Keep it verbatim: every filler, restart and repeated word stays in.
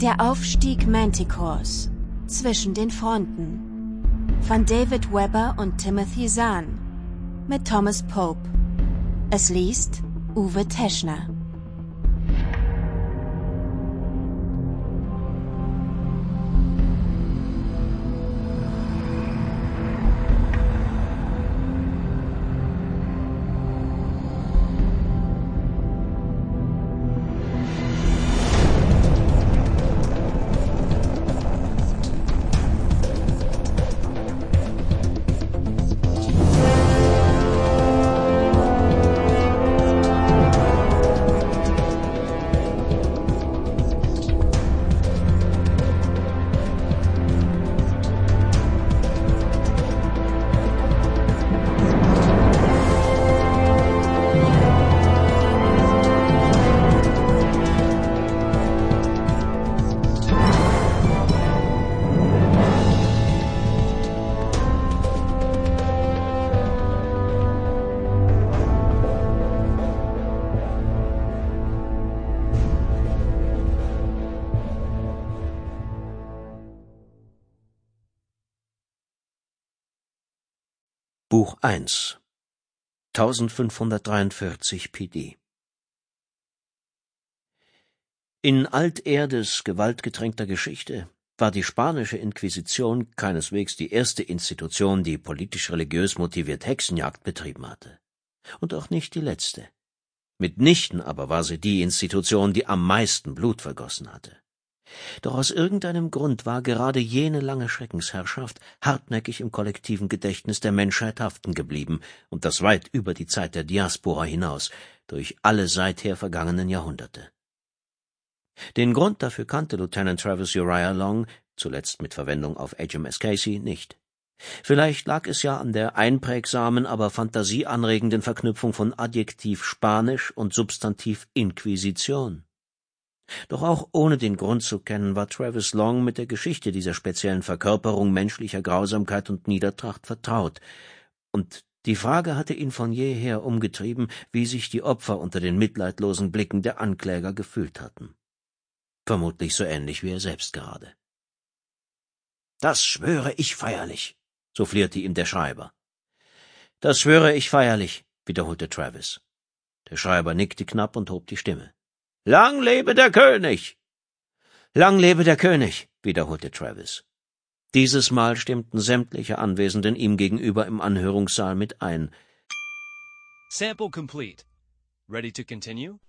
Der Aufstieg Manticores zwischen den Fronten von David Weber und Timothy Zahn mit Thomas Pope. Es liest Uwe Teschner. Buch eins eintausendfünfhundertdreiundvierzig P D. In Alterdes gewaltgetränkter Geschichte war die spanische Inquisition keineswegs die erste Institution, die politisch-religiös motiviert Hexenjagd betrieben hatte. Und auch nicht die letzte. Mitnichten aber war sie die Institution, die am meisten Blut vergossen hatte. Doch aus irgendeinem Grund war gerade jene lange Schreckensherrschaft hartnäckig im kollektiven Gedächtnis der Menschheit haften geblieben, und das weit über die Zeit der Diaspora hinaus, durch alle seither vergangenen Jahrhunderte. Den Grund dafür kannte Lieutenant Travis Uriah Long, zuletzt mit Verwendung auf H M S Casey, nicht. Vielleicht lag es ja an der einprägsamen, aber fantasieanregenden Verknüpfung von Adjektiv Spanisch und Substantiv Inquisition. Doch auch ohne den Grund zu kennen, war Travis Long mit der Geschichte dieser speziellen Verkörperung menschlicher Grausamkeit und Niedertracht vertraut, und die Frage hatte ihn von jeher umgetrieben, wie sich die Opfer unter den mitleidlosen Blicken der Ankläger gefühlt hatten. Vermutlich so ähnlich wie er selbst gerade. »Das schwöre ich feierlich«, soufflierte ihm der Schreiber. »Das schwöre ich feierlich«, wiederholte Travis. Der Schreiber nickte knapp und hob die Stimme. »Lang lebe der König!« »Lang lebe der König«, wiederholte Travis. Dieses Mal stimmten sämtliche Anwesenden ihm gegenüber im Anhörungssaal mit ein. Sample complete. Ready to continue?